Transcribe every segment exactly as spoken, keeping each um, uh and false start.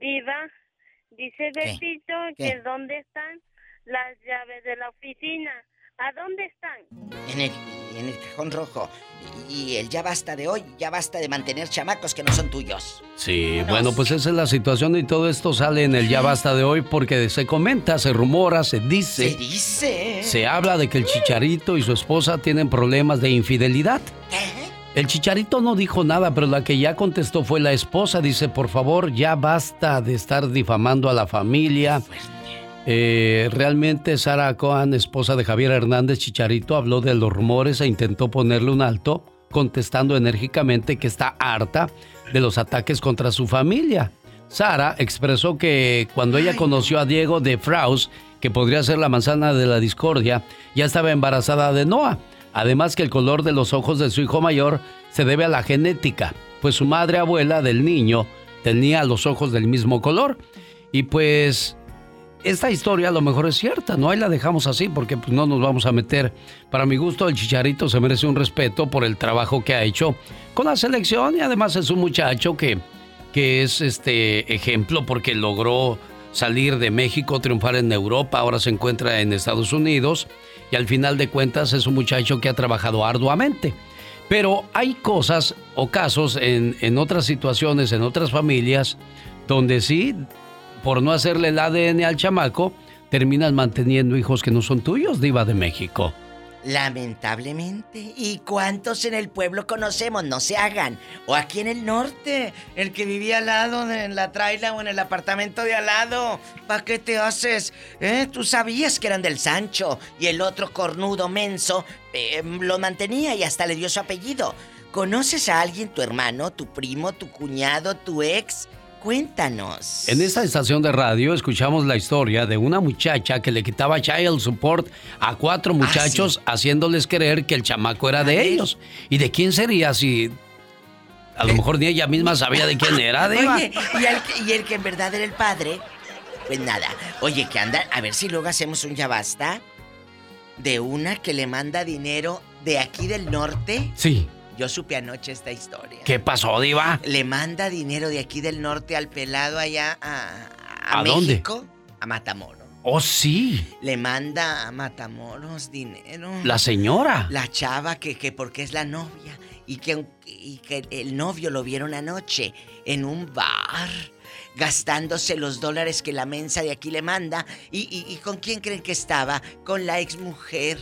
Diva, dice Betito que ¿dónde están las llaves de la oficina? ¿A dónde están? En el, en el cajón rojo. Y el ya basta de hoy, ya basta de mantener chamacos que no son tuyos. Sí, Vámonos. Bueno, pues esa es la situación y todo esto sale en el ya basta de hoy porque se comenta, se rumora, se dice. Se dice. Se habla de que el Chicharito y su esposa tienen problemas de infidelidad. ¿Qué? El Chicharito no dijo nada, pero la que ya contestó fue la esposa. Dice, por favor, ya basta de estar difamando a la familia. Eh, realmente Sara Cohen, esposa de Javier Hernández Chicharito, habló de los rumores e intentó ponerle un alto, contestando enérgicamente que está harta de los ataques contra su familia. Sara expresó que cuando ella conoció a Diego de Fraus, que podría ser la manzana de la discordia, ya estaba embarazada de Noah. Además que el color de los ojos de su hijo mayor se debe a la genética, pues su madre abuela del niño tenía los ojos del mismo color. Y pues esta historia a lo mejor es cierta, ¿no? Ahí la dejamos así porque pues, no nos vamos a meter. Para mi gusto, el Chicharito se merece un respeto por el trabajo que ha hecho con la selección y además es un muchacho que, que es este ejemplo porque logró salir de México, triunfar en Europa, ahora se encuentra en Estados Unidos y al final de cuentas es un muchacho que ha trabajado arduamente. Pero hay cosas o casos en, en otras situaciones, en otras familias, donde sí, por no hacerle el A D N al chamaco, terminas manteniendo hijos que no son tuyos, Diva de México. Lamentablemente. ¿Y cuántos en el pueblo conocemos? No se hagan. O aquí en el norte, el que vivía al lado, en la traila o en el apartamento de al lado. ¿Para qué te haces? ¿Eh? Tú sabías que eran del Sancho y el otro cornudo menso eh, lo mantenía y hasta le dio su apellido. ¿Conoces a alguien, tu hermano, tu primo, tu cuñado, tu ex? Cuéntanos. En esta estación de radio escuchamos la historia de una muchacha que le quitaba child support a cuatro muchachos, ah, sí, haciéndoles creer que el chamaco era a de ver. ellos. ¿Y de quién sería si a lo mejor ni ella misma sabía de quién era, Diva? Oye, y el, y el que en verdad era el padre, pues nada. Oye, que anda, a ver si luego hacemos un ya basta de una que le manda dinero de aquí del norte. Sí. Yo supe anoche esta historia. ¿Qué pasó, Diva? Le manda dinero de aquí del norte al pelado allá a, a, ¿A México. dónde? A Matamoros. Oh, sí. Le manda a Matamoros dinero. La señora. La chava que, que porque es la novia. Y que, y que el novio lo vieron anoche en un bar, gastándose los dólares que la mensa de aquí le manda. ¿Y, y, y con quién creen que estaba? Con la exmujer.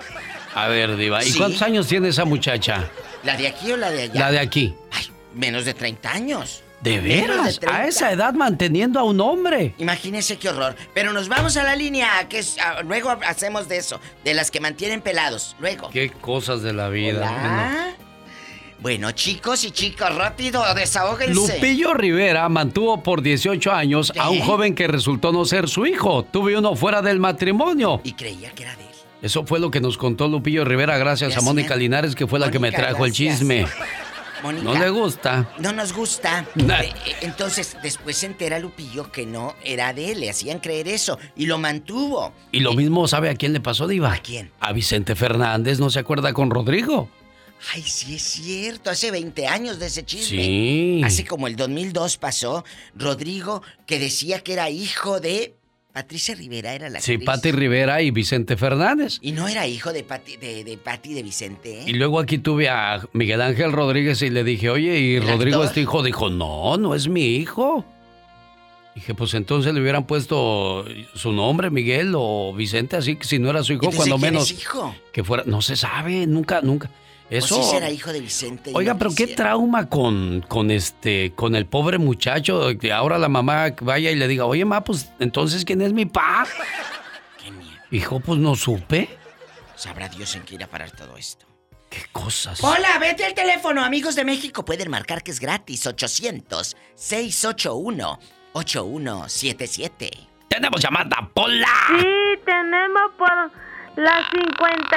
A ver, Diva, ¿y ¿Sí? cuántos años tiene esa muchacha? ¿La de aquí o la de allá? La de aquí. Ay, menos de treinta años. ¿De veras? A esa edad manteniendo a un hombre. Imagínense qué horror. Pero nos vamos a la línea, que es, uh, luego hacemos de eso, de las que mantienen pelados. Luego. Qué cosas de la vida. Hola. Bueno, chicos y chicas, rápido, desahóguense. Lupillo Rivera mantuvo por dieciocho años ¿Eh? a un joven que resultó no ser su hijo. Tuve uno fuera del matrimonio. Y creía que era de él. Eso fue lo que nos contó Lupillo Rivera gracias gracias. a Mónica Linares, que fue Mónica, la que me trajo gracias. el chisme. Mónica, no le gusta. No nos gusta. Nah. Eh, entonces, después se entera Lupillo que no era de él. Le hacían creer eso. Y lo mantuvo. Y lo eh, mismo, ¿sabe a quién le pasó, Diva? ¿A quién? A Vicente Fernández, ¿no se acuerda con Rodrigo? Ay, sí es cierto. Hace veinte años de ese chisme. Sí. Hace como el dos mil dos pasó. Rodrigo, que decía que era hijo de... Patricia Rivera era la Sí, actriz. Pati Rivera y Vicente Fernández. Y no era hijo de Pati de, de, Pati de Vicente, ¿eh? Y luego aquí tuve a Miguel Ángel Rodríguez y le dije, oye, ¿y Rodrigo es tu hijo? Dijo, no, no es mi hijo. Dije, pues entonces le hubieran puesto su nombre, Miguel o Vicente, así que si no era su hijo, cuando menos. ¿Quién es hijo? Que fuera, no se sabe, nunca, nunca. Eso. ¿O sí será hijo de Vicente? Oiga, no pero qué trauma con, con este, con el pobre muchacho, que ahora la mamá vaya y le diga, oye, ma, pues entonces ¿quién es mi pa? Qué miedo. Hijo, pues no supe. Sabrá Dios en qué irá a parar todo esto. Qué cosas. Hola, vete al teléfono, amigos de México. Pueden marcar que es gratis. ochocientos, seiscientos ochenta y uno, ochenta y uno setenta y siete. Tenemos llamada, Pola. Sí, tenemos por la cincuenta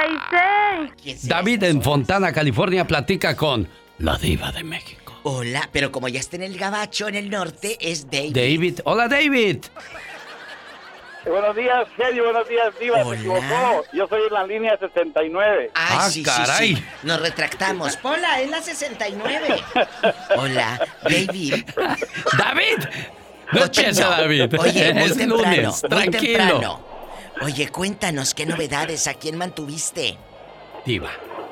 y seis. David en Fontana, California, platica con la Diva de México. Hola, pero como ya está en el gabacho, en el norte, es David. David. Hola, David. Buenos días, genio, buenos días, Diva. Hola. Se equivocó. Yo soy en la línea sesenta y nueve. Ay, Ah, sí, caray. sí, sí. Nos retractamos. Hola, es la sesenta y nueve. Hola, David. David. No empieza, David. Oye, muy es temprano, lunes, muy tranquilo. temprano. Oye, cuéntanos, ¿qué novedades? ¿A quién mantuviste? Diva.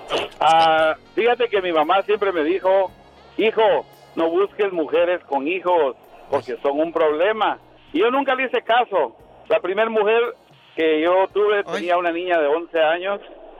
Ah, fíjate que mi mamá siempre me dijo, hijo, no busques mujeres con hijos, porque son un problema. Y yo nunca le hice caso. La primera mujer que yo tuve tenía una niña de once años,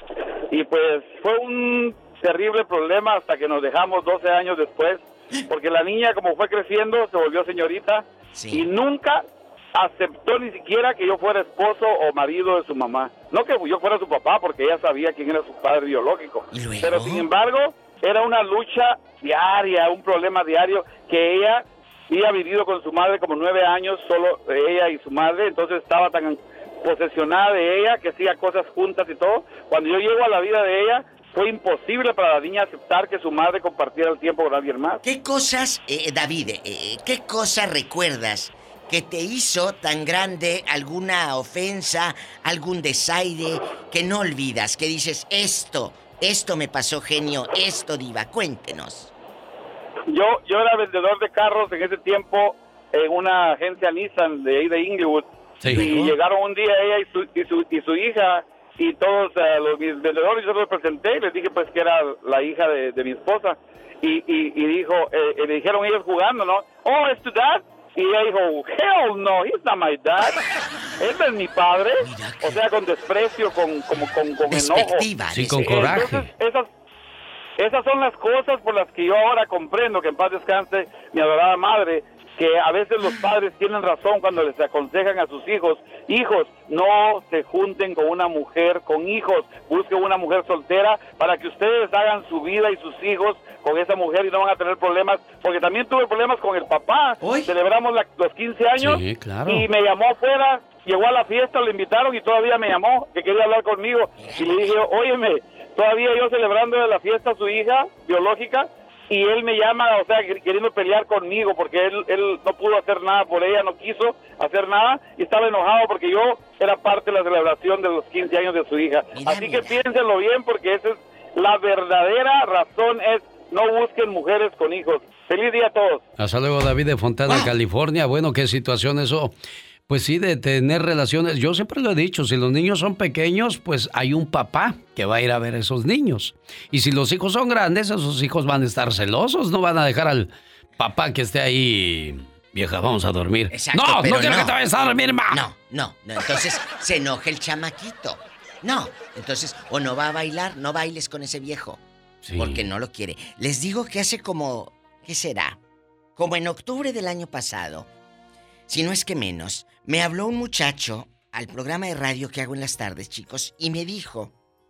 y pues fue un terrible problema hasta que nos dejamos doce años después, porque la niña, como fue creciendo, se volvió señorita, Sí. y nunca aceptó ni siquiera que yo fuera esposo o marido de su mamá. No que yo fuera su papá, porque ella sabía quién era su padre biológico. ¿Y luego? Pero sin embargo, era una lucha diaria, un problema diario, que ella había vivido con su madre como nueve años, solo ella y su madre, entonces estaba tan posesionada de ella que hacía cosas juntas y todo. Cuando yo llego a la vida de ella, fue imposible para la niña aceptar que su madre compartiera el tiempo con alguien más. ¿Qué cosas, eh, David, eh, qué cosas recuerdas que te hizo tan grande alguna ofensa, algún desaire que no olvidas? Que dices, esto, esto me pasó, genio, esto, diva, cuéntenos. Yo yo era vendedor de carros en ese tiempo en una agencia Nissan de ahí de Inglewood. Sí. Y llegaron un día ella y su, y su, y su hija y todos uh, los mis vendedores, yo los presenté y les dije pues que era la hija de, de mi esposa. Y, y, y dijo, eh, y le dijeron ellos jugando, ¿no? Oh, ¿es tu dad? Y ella dijo, hell no, he's not my dad. Ese es mi padre. O sea, con desprecio, con, como, con, con enojo. Despectiva. Sí, con despectiva. coraje. Entonces, esas, esas son las cosas por las que yo ahora comprendo, que en paz descanse mi adorada madre, que a veces los padres tienen razón cuando les aconsejan a sus hijos, hijos, no se junten con una mujer con hijos, busquen una mujer soltera para que ustedes hagan su vida y sus hijos con esa mujer y no van a tener problemas, porque también tuve problemas con el papá. ¿Hoy? Celebramos la- los quince años Sí, claro. y me llamó afuera, llegó a la fiesta, lo invitaron y todavía me llamó, que quería hablar conmigo, y le dije, óyeme, todavía yo celebrando de la fiesta a su hija biológica, y él me llama, o sea, queriendo pelear conmigo, porque él, él no pudo hacer nada por ella, no quiso hacer nada, y estaba enojado porque yo era parte de la celebración de los quince años de su hija. Mira, Así mira. que piénsenlo bien, porque esa es la verdadera razón, es no busquen mujeres con hijos. Feliz día a todos. Hasta luego, David de Fontana, Ah. California. Bueno, qué situación eso. Pues sí, de tener relaciones. Yo siempre lo he dicho, si los niños son pequeños, pues hay un papá que va a ir a ver a esos niños. Y si los hijos son grandes, esos hijos van a estar celosos, no van a dejar al papá que esté ahí. Vieja, vamos a dormir. Exacto, no, pero no quiero no. que te vayas a dormir, ma. No, no, no, entonces se enoja el chamaquito. No, entonces, o no va a bailar, no bailes con ese viejo. Sí. Porque no lo quiere. Les digo que hace como, ¿qué será? Como en octubre del año pasado, si no es que menos, me habló un muchacho al programa de radio que hago en las tardes, chicos, y me dijo,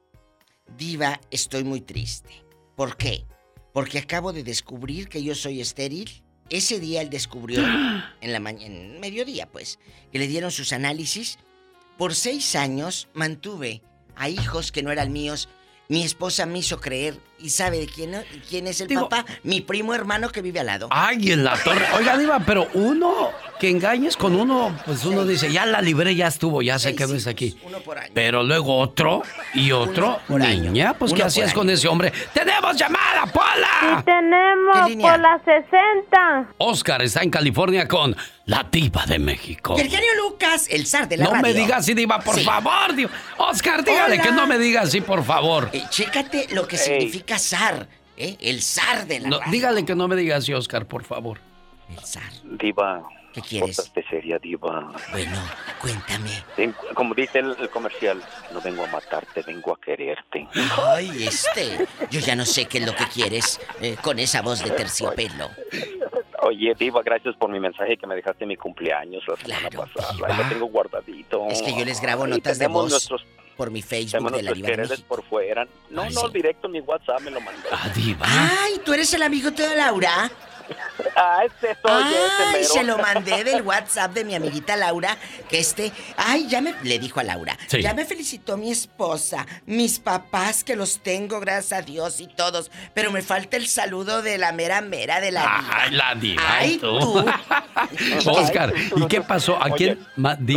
Diva, estoy muy triste. ¿Por qué? Porque acabo de descubrir que yo soy estéril. Ese día él descubrió, en la mañana, en mediodía, pues, que le dieron sus análisis. Por seis años mantuve a hijos que no eran míos. Mi esposa me hizo creer. ¿Y sabe de quién, quién es el Digo- papá? Mi primo hermano que vive al lado. Ay, en la torre. Oiga, Diva, pero uno que engañes con uno, pues uno dice, ya la libré, ya estuvo, ya sé Seis que no hijos, está aquí. uno por año. Pero luego otro y otro. Uno por año. Niña, pues Uno ¿qué por hacías año. con ese hombre? ¡Tenemos llamada, Pola! Y tenemos ¿Qué línea? por las sesenta. Oscar está en California con la Diva de México. Y el genio Lucas, el zar de la No radio. me digas así, Diva, por Sí. favor, Diva. Oscar, dígale Hola. que no me diga así, por favor. Eh, chécate lo que Ey. significa zar, ¿eh? El zar de la No, radio. dígale que no me diga así, Oscar, por favor. El zar. Diva, ¿Qué quieres? pórtate seria, Diva. Bueno, cuéntame. Ven- Como dice el, el comercial, no vengo a matarte, vengo a quererte. Ay, este. Yo ya no sé qué es lo que quieres eh, con esa voz de terciopelo. Oye, Diva, gracias por mi mensaje que me dejaste en mi cumpleaños la semana Claro, pasada. Diva. Ahí lo tengo guardadito. Es que yo les grabo Y notas de tenemos voz nuestros, por mi Facebook tenemos de la nuestros Diva de quereres México. por fuera. No, Ay, no, sí. directo en mi WhatsApp me lo mandó. Ah, Diva. Ay, ¿tú eres el amigo de Laura? Ah, ese soy, ese Ay, mero. se lo mandé del WhatsApp de mi amiguita Laura, que este, ay, ya me, le dijo a Laura, Sí. ya me felicitó mi esposa, mis papás que los tengo, gracias a Dios y todos, pero me falta el saludo de la mera mera de la diva. Ay, la Diva. Ay, tú. tú. Oscar, ¿y qué pasó? ¿A Oye, quién? Ma- dim- no, no.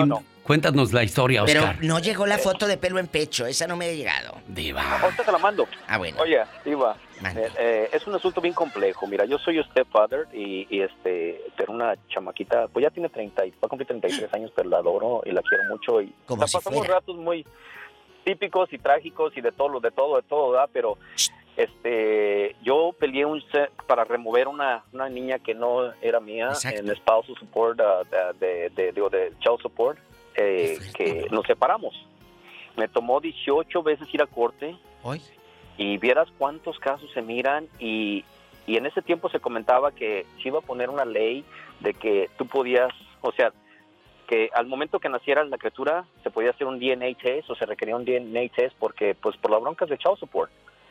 Cuéntanos la historia, Oscar. Pero no llegó la foto de pelo en pecho, esa no me ha llegado. Diva. Ahorita te la mando. Ah, bueno. Oye, Diva, Mande. eh, eh, es un asunto bien complejo. Mira, yo soy stepfather y, y este, pero una chamaquita, pues ya tiene treinta, va a cumplir treinta y tres años, pero la adoro y la quiero mucho. Y Como la si pasamos fuera. ratos muy típicos y trágicos y de todo, de todo, de todo, ¿verdad? Pero este, yo peleé un se- para remover una, una niña que no era mía Exacto. en spousal support, uh, de, de, de, digo, de child support, eh, Qué fuerte, que ¿no? nos separamos. Me tomó dieciocho veces ir a corte. ¿Hoy? Y vieras cuántos casos se miran y, y en ese tiempo se comentaba que se iba a poner una ley de que tú podías, o sea, que al momento que naciera la criatura se podía hacer un D N A test o se requería un D N A test porque, pues, por las broncas de child support.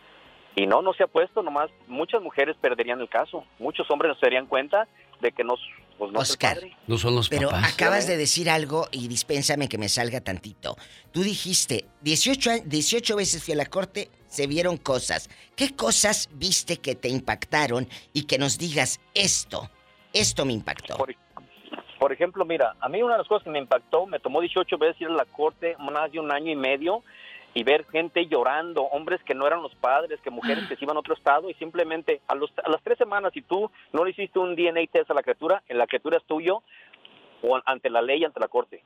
Y no, no se ha puesto, nomás muchas mujeres perderían el caso. Muchos hombres no se darían cuenta de que no, pues, no Oscar, es el padre. No son los Pero papás. acabas de decir algo y dispénsame que me salga tantito. Tú dijiste, dieciocho, a- dieciocho veces fui a la corte, se vieron cosas. ¿Qué cosas viste que te impactaron y que nos digas esto? Esto me impactó. Por, por ejemplo, mira, a mí una de las cosas que me impactó, me tomó dieciocho veces ir a la corte, más de un año y medio, y ver gente llorando, hombres que no eran los padres, que mujeres que se iban a otro estado, y simplemente a, los, a las tres semanas, si tú no le hiciste un D N A test a la criatura, en la criatura es tuyo, o ante la ley, ante la corte,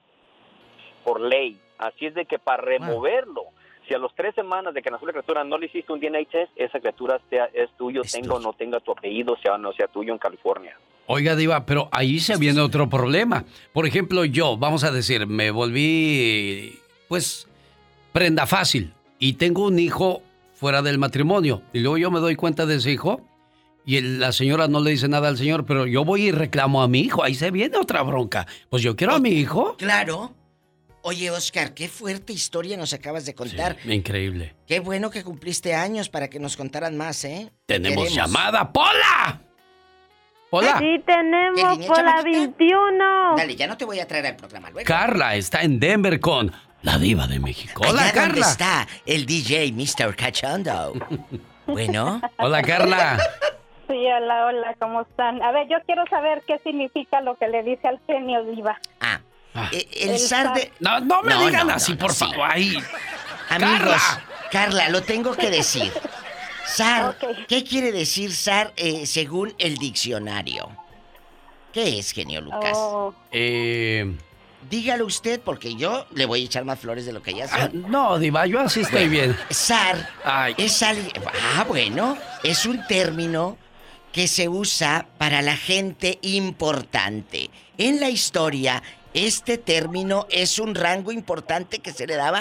por ley. Así es de que para removerlo, si a las tres semanas de que nació la criatura no le hiciste un D N A test, esa criatura sea, es tuyo, Es tenga o tuyo. no tenga tu apellido, sea o no sea tuyo en California. Oiga, Diva, pero ahí se viene otro problema. Por ejemplo, yo, vamos a decir, me volví, pues, prenda fácil y tengo un hijo fuera del matrimonio. Y luego yo me doy cuenta de ese hijo y el- la señora no le dice nada al señor, pero yo voy y reclamo a mi hijo. Ahí se viene otra bronca. Pues yo quiero a mi hijo. Claro. Oye, Oscar, qué fuerte historia nos acabas de contar. Sí, increíble. Qué bueno que cumpliste años para que nos contaran más, ¿eh? Tenemos Queremos. llamada. ¡Pola! ¿Hola? Sí, ¿Qué tenemos línea, por la chamaquita? veintiuno. Dale, ya no te voy a traer al programa luego. Carla está en Denver con la Diva de México. Hola, Allá donde Carla. está el D J mister Cachondo. Bueno, Hola, Carla. Sí, hola, hola, ¿cómo están? A ver, yo quiero saber qué significa lo que le dice al genio Diva. ah, Ah. eh, el El zar de... No, no me No, digan no, así, no, por no, sí. favor. Ahí. Amigos, Carla. Carla, lo tengo que decir. Zar, Ok. ¿qué quiere decir zar eh, según el diccionario? ¿Qué es, genio Lucas? Oh, Eh, Dígalo usted, porque yo le voy a echar más flores de lo que ya ah, son. no, Diva, yo así estoy bien. Zar Ay. es alguien... Ah, bueno, es un término que se usa para la gente importante. En la historia, este término es un rango importante que se le daba...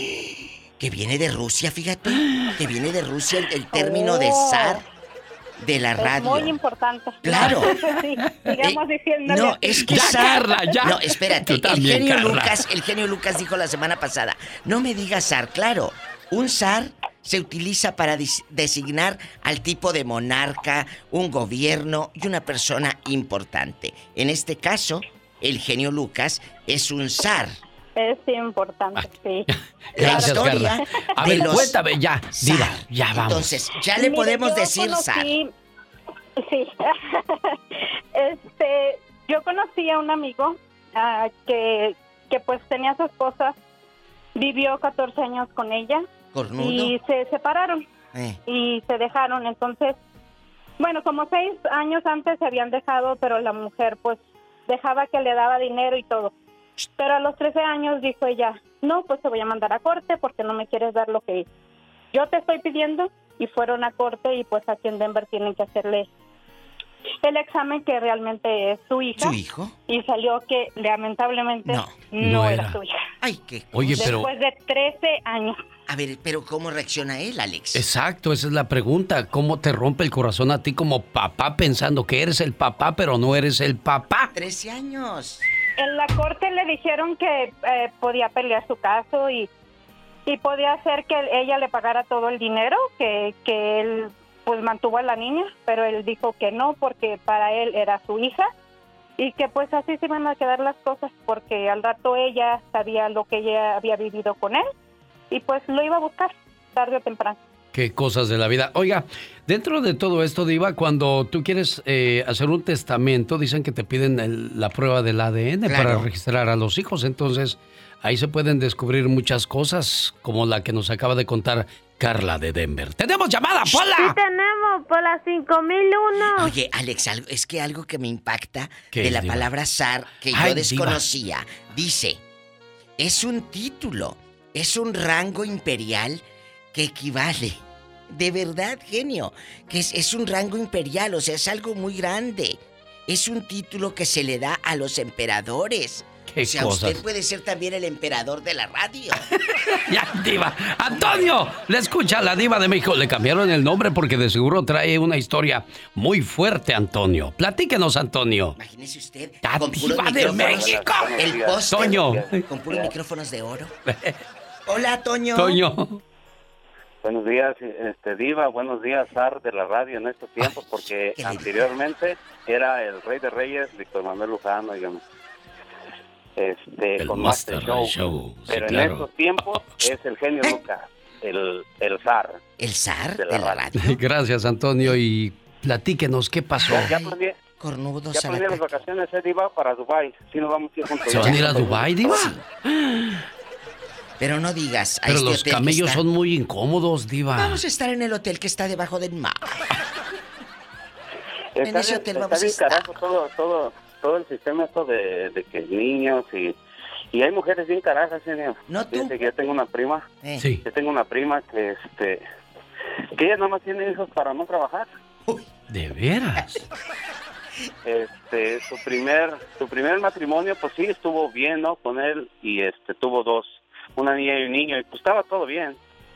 Que viene de Rusia, fíjate. Que viene de Rusia el, el término de Oh. zar de la es radio. muy importante. Claro. Sí, sigamos Eh, diciéndole. No, así. es que Ya, zar... Carla, ya. No, espérate. Tú El también, genio Carla. Lucas, el genio Lucas dijo la semana pasada, no me digas zar, claro. Un zar se utiliza para dis- designar al tipo de monarca, un gobierno y una persona importante. En este caso, el genio Lucas es un zar. Es importante, sí. La Gracias, historia Carla. A de ver, los cuéntame ya. Diva, zar. ya vamos. Entonces, ya le Mire, podemos yo decir zar. conocí- Sí. este, yo conocí a un amigo ah, que, que pues tenía a su esposa, vivió catorce años con ella Cornudo. y se separaron Eh, y se dejaron. Entonces, bueno, como seis años antes se habían dejado, pero la mujer pues dejaba que le daba dinero y todo. Pero a los trece años dijo ella, no, pues te voy a mandar a corte porque no me quieres dar lo que yo te estoy pidiendo. Y fueron a corte y pues aquí en Denver tienen que hacerle el examen que realmente es su hija. ¿Su hijo? Y salió que lamentablemente No. no, No era. era. su hija. Ay, qué... Oye, pero... Después de trece años. A ver, pero ¿cómo reacciona él, Alex? Exacto, esa es la pregunta. ¿Cómo te rompe el corazón a ti como papá pensando que eres el papá, pero no eres el papá? trece años. En la corte le dijeron que eh, podía pelear su caso y, y podía hacer que ella le pagara todo el dinero, que, que él pues mantuvo a la niña, pero él dijo que no porque para él era su hija y que pues así se iban a quedar las cosas porque al rato ella sabía lo que ella había vivido con él y pues lo iba a buscar tarde o temprano. Qué cosas de la vida. Oiga, dentro de todo esto, Diva, cuando tú quieres eh, hacer un testamento, dicen que te piden el- la prueba del A D N Claro. para registrar a los hijos. Entonces, ahí se pueden descubrir muchas cosas, como la que nos acaba de contar Carla de Denver. ¡Tenemos llamada, Sí Pola! tenemos por las cinco mil uno. Oye, Alex, algo, es que algo que me impacta ¿Qué de es, la Diva? palabra zar que Ay, yo desconocía. Dice, es un título, es un rango imperial que equivale. De verdad, genio, que es, es un rango imperial, o sea, es algo muy grande. Es un título que se le da a los emperadores. Qué o sea, cosas. usted puede ser también el emperador de la radio. Ya, Diva. ¡Antonio! Le escucha a la Diva de México. Le cambiaron el nombre porque de seguro trae una historia muy fuerte, Antonio. Platíquenos, Antonio. Imagínese usted, ¡La con puros Diva de micrófonos, México! el póster, Toño. con puros micrófonos de oro. Hola, Toño. Toño. Buenos días, este Diva, buenos días, Zar de la radio en estos tiempos, porque qué lindo. anteriormente era el Rey de Reyes, Víctor Manuel Luján, digamos, este, El con Master Master Show, Show, sí, pero en claro. estos tiempos es el genio Lucas, el, el Zar. El zar De de la la radio. Gracias, Antonio. Y platíquenos, ¿qué pasó? Ya planeé, Cornudos ya a la planeé las caca. vacaciones, eh, Diva, para Dubái, si nos vamos a ir juntos. ¿Se van a ir a Dubái, Diva? Pero no digas, a Pero este los hotel que camellos está- son muy incómodos, Diva. Vamos a estar en el hotel que está debajo del mar. Está En ese bien- hotel está vamos a bien estar. carajo todo, todo, todo el sistema esto de, de que niños y, y hay mujeres bien carajas, señor. No tú. Fíjese que yo tengo una prima, Eh, Sí. yo tengo una prima que este que ella nada más tiene hijos para no trabajar. ¿De veras? Este, su primer, su primer matrimonio, pues sí estuvo bien, ¿no? Con él y este tuvo dos, una niña y un niño y pues estaba todo bien,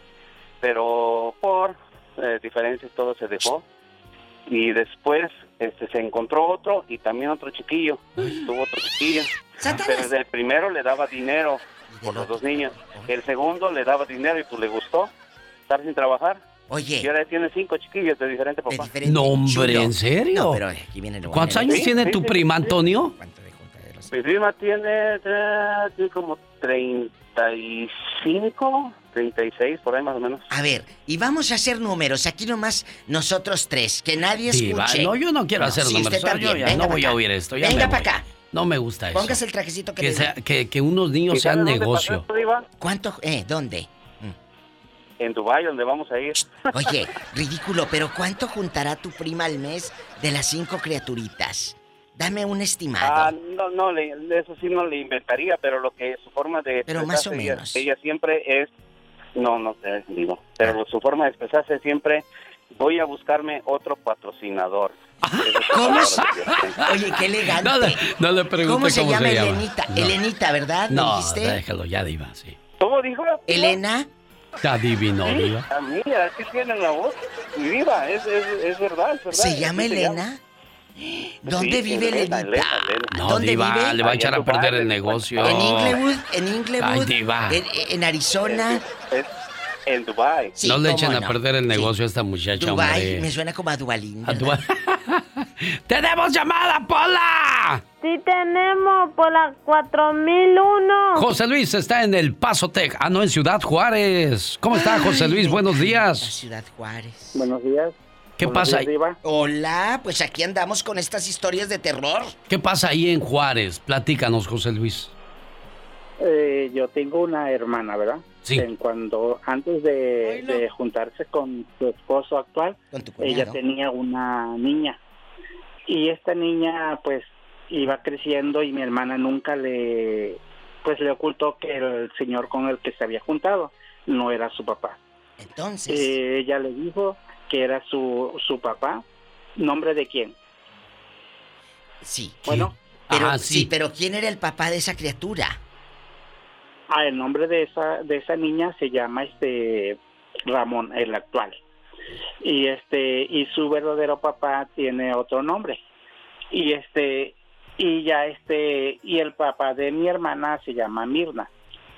pero por eh, diferencias todo se dejó y después este se encontró otro y también otro chiquillo, tuvo otro chiquillo, Satanás. pero desde el primero le daba dinero por los dos niños, el segundo le daba dinero y pues le gustó estar sin trabajar. Oye, Y ahora tiene cinco chiquillos de diferente de papá. diferente No, hombre, chulo. ¿en serio? No, pero aquí viene lo ¿Cuántos bueno. años Sí, tiene sí, tu sí, prima, sí. Antonio? ¿Cuánto de junta de los- Mi prima tiene, eh, tiene como treinta y cinco, treinta y seis, por ahí más o menos. A ver, y vamos a hacer números. Aquí nomás nosotros tres. Que nadie Diva, escuche. no, yo no quiero hacer sí, números. usted también. Yo ya Venga no voy pa' a acá. oír esto. Ya Venga me para voy. acá. No me gusta eso. Póngase el trajecito que, que, le sea- digo. que, que unos niños ¿Y sean sabe dónde negocio. pasó esto, Diva? ¿Cuánto? Eh, ¿dónde? En Dubái, donde vamos a ir. Oye, ridículo, pero ¿cuánto juntará tu prima al mes de las cinco criaturitas? Dame un estimado. Ah, no, no, le, eso sí no le inventaría, pero lo que su forma de Pero más o expresarse, ella- menos. Ella, siempre es, no, no sé, digo, pero su forma de expresarse siempre, voy a buscarme otro patrocinador. Esa es su ¿Cómo palabra se- que yo tengo. Oye, qué elegante. No le, no le pregunte ¿Cómo se llama llama. Elenita? No. Elenita, ¿verdad? ¿Me No, dijiste? déjalo ya, Diva, sí. ¿Cómo dijo? Elena. Está divino, Diva. A mí, así tiene la voz. Mi Diva, es, es, es verdad, es verdad. ¿Se llama así Elena? ¿Dónde Sí, vive Elena, Elenita? Elena, Elena. No, ¿Dónde Diva, vive? le va a Ahí echar en a perder Dubái, el en negocio. ¿En Inglewood? ¿En Inglewood? Ay, Diva. ¿En, en Arizona? Es en Dubái. Sí, no le cómo echen a no. perder el Sí. negocio a esta muchacha, Dubái, hombre. me suena como a Dualín. A ¿verdad? tu- ¡Tenemos llamada, Pola! Sí tenemos por las cuatro mil uno. José Luis está en El Paso, Texas. Ah, no, en Ciudad Juárez. ¿Cómo está, José Ay, Luis? me Buenos encanta días. Ciudad Juárez. Buenos días. ¿Qué Buenos pasa días, ahí? Diva. Hola, pues aquí andamos con estas historias de terror. ¿Qué pasa ahí en Juárez? Platícanos, José Luis. Eh, yo tengo una hermana, ¿verdad? Sí. En cuando antes de, Oílo. de juntarse con su esposo actual, Con tu ella cuñado. tenía una niña. Y esta niña, pues, iba creciendo y mi hermana nunca le, pues, le ocultó que el señor con el que se había juntado no era su papá. Entonces, Eh, ella le dijo que era su, su papá. ¿Nombre de quién? sí. Bueno, Pero, Ah, sí. sí. pero ¿quién era el papá de esa criatura? ah, el nombre de esa de esa niña se llama este Ramón, el actual. Y este y su verdadero papá tiene otro nombre. Y este y ya este y el papá de mi hermana se llama Mirna.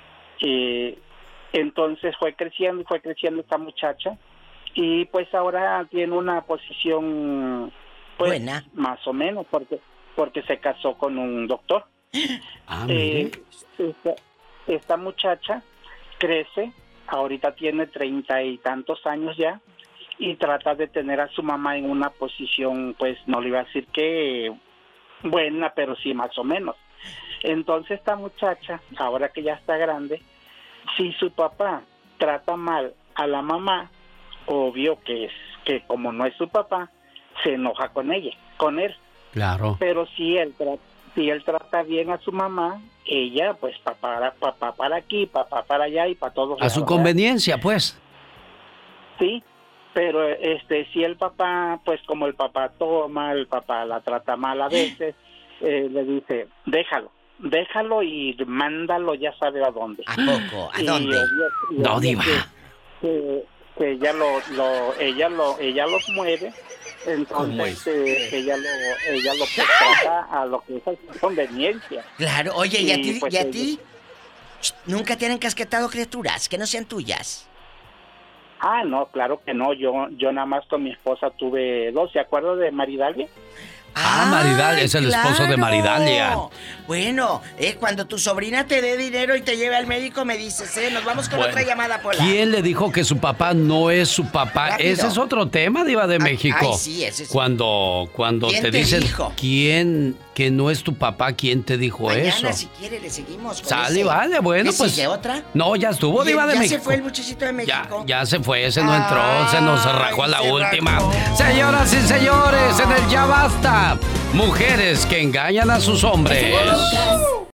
Y entonces fue creciendo y fue creciendo esta muchacha y pues ahora tiene una posición pues Buena. más o menos porque porque se casó con un doctor. Ah, Eh, mire. esta, esta muchacha crece ahorita tiene treinta y tantos años ya, y trata de tener a su mamá en una posición, pues no le iba a decir que buena, pero sí más o menos. Entonces esta muchacha, ahora que ya está grande, si su papá trata mal a la mamá, obvio que es que como no es su papá, se enoja con ella, con él. Claro. Pero si él tra- si él trata bien a su mamá, ella pues papá papá para aquí, papá para allá y para todos A su lados, conveniencia, pues. sí, pero este si el papá, pues como el papá toma, el papá la trata mal a veces, eh, le dice, déjalo, déjalo y mándalo ya sabe a dónde. ¿A poco? ¿A Y dónde? ella- y No, ella diva. que- que, que ella lo, lo ella lo ella los mueve, ¿Cómo entonces es? eh, ella lo ella lo pues, trata a lo que es a su conveniencia. Claro, oye, ¿y a Y, ti? pues, ¿Y a ella- ti? Ch, ¿Nunca te han encasquetado criaturas que no sean tuyas? Ah, no, claro que no. Yo yo nada más con mi esposa tuve dos. ¿Se acuerda de Maridalia? Ah, Maridalia, es el esposo de Maridalia. Bueno, eh, cuando tu sobrina te dé dinero y te lleve al médico, me dices, eh, nos vamos con Bueno, otra llamada, Pola. ¿quién le dijo que su papá no es su papá? Rápido. Ese es otro tema, Diva de Ay, México. ay, sí, ese es- Cuando, cuando ¿Quién te te dicen dijo? quién que no es tu papá, ¿quién te dijo Mañana, eso? si quiere, le seguimos. con Sale, ese. vale, bueno, ¿Me pues. sigue otra? No, ya estuvo, ¿Y Diva de ya México. se fue el muchachito de Ya, México? ya se fue, ese no entró, se nos rajó a la se última. rajó. Señoras y señores, en el Ya Basta, mujeres que engañan a sus hombres.